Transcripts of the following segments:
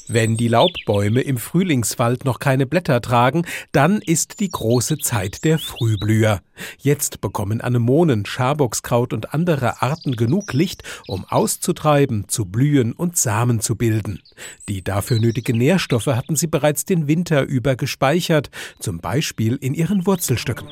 Wenn die Laubbäume im Frühlingswald noch keine Blätter tragen, dann ist die große Zeit der Frühblüher. Jetzt bekommen Anemonen, Schaboxkraut und andere Arten genug Licht, um auszutreiben, zu blühen und Samen zu bilden. Die dafür nötigen Nährstoffe hatten sie bereits den Winter über gespeichert, zum Beispiel in ihren Wurzelstöcken.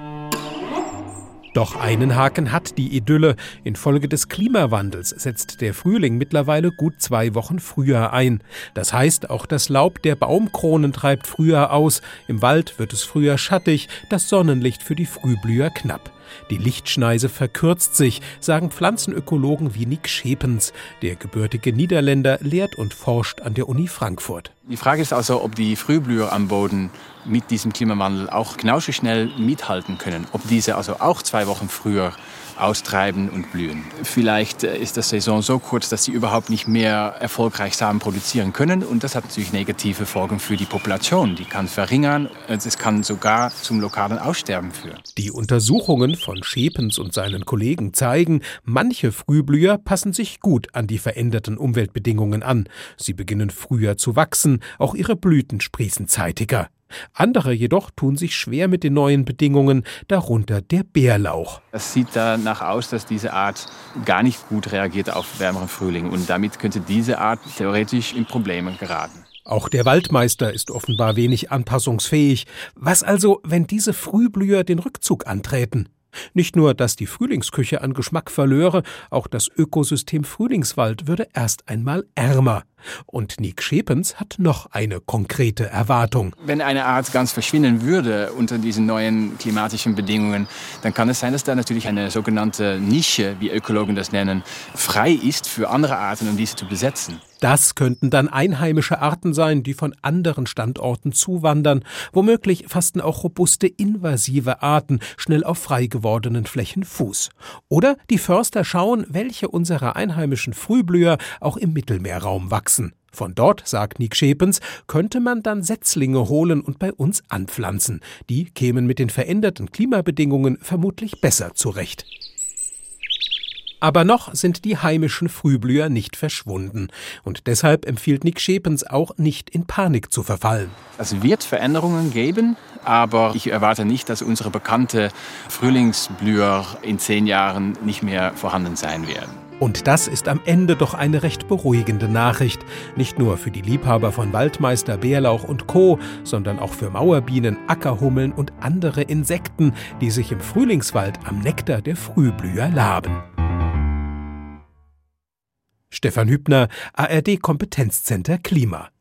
Doch einen Haken hat die Idylle. Infolge des Klimawandels setzt der Frühling mittlerweile gut 2 Wochen früher ein. Das heißt, auch das Laub der Baumkronen treibt früher aus. Im Wald wird es früher schattig, das Sonnenlicht für die Frühblüher knapp. Die Lichtschneise verkürzt sich, sagen Pflanzenökologen wie Nick Schepens. Der gebürtige Niederländer lehrt und forscht an der Uni Frankfurt. Die Frage ist also, ob die Frühblüher am Boden mit diesem Klimawandel auch genauso schnell mithalten können. Ob diese also auch 2 Wochen früher austreiben und blühen. Vielleicht ist das Saison so kurz, dass sie überhaupt nicht mehr erfolgreich Samen produzieren können. Und das hat natürlich negative Folgen für die Population. Die kann verringern. Es kann sogar zum lokalen Aussterben führen. Die Untersuchungen von Schepens und seinen Kollegen zeigen, manche Frühblüher passen sich gut an die veränderten Umweltbedingungen an. Sie beginnen früher zu wachsen, auch ihre Blüten sprießen zeitiger. Andere jedoch tun sich schwer mit den neuen Bedingungen, darunter der Bärlauch. Es sieht danach aus, dass diese Art gar nicht gut reagiert auf wärmeren Frühling. Und damit könnte diese Art theoretisch in Probleme geraten. Auch der Waldmeister ist offenbar wenig anpassungsfähig. Was also, wenn diese Frühblüher den Rückzug antreten? Nicht nur, dass die Frühlingsküche an Geschmack verlöre, auch das Ökosystem Frühlingswald würde erst einmal ärmer. Und Nick Schepens hat noch eine konkrete Erwartung. Wenn eine Art ganz verschwinden würde unter diesen neuen klimatischen Bedingungen, dann kann es sein, dass da natürlich eine sogenannte Nische, wie Ökologen das nennen, frei ist für andere Arten, um diese zu besetzen. Das könnten dann einheimische Arten sein, die von anderen Standorten zuwandern. Womöglich fassten auch robuste invasive Arten schnell auf frei gewordenen Flächen Fuß. Oder die Förster schauen, welche unserer einheimischen Frühblüher auch im Mittelmeerraum wachsen. Von dort, sagt Nick Schepens, könnte man dann Setzlinge holen und bei uns anpflanzen. Die kämen mit den veränderten Klimabedingungen vermutlich besser zurecht. Aber noch sind die heimischen Frühblüher nicht verschwunden. Und deshalb empfiehlt Nick Schepens auch nicht in Panik zu verfallen. Es wird Veränderungen geben, aber ich erwarte nicht, dass unsere bekannte Frühlingsblüher in 10 Jahren nicht mehr vorhanden sein werden. Und das ist am Ende doch eine recht beruhigende Nachricht. Nicht nur für die Liebhaber von Waldmeister, Bärlauch und Co., sondern auch für Mauerbienen, Ackerhummeln und andere Insekten, die sich im Frühlingswald am Nektar der Frühblüher laben. Stefan Hübner, ARD Kompetenzzentrum Klima.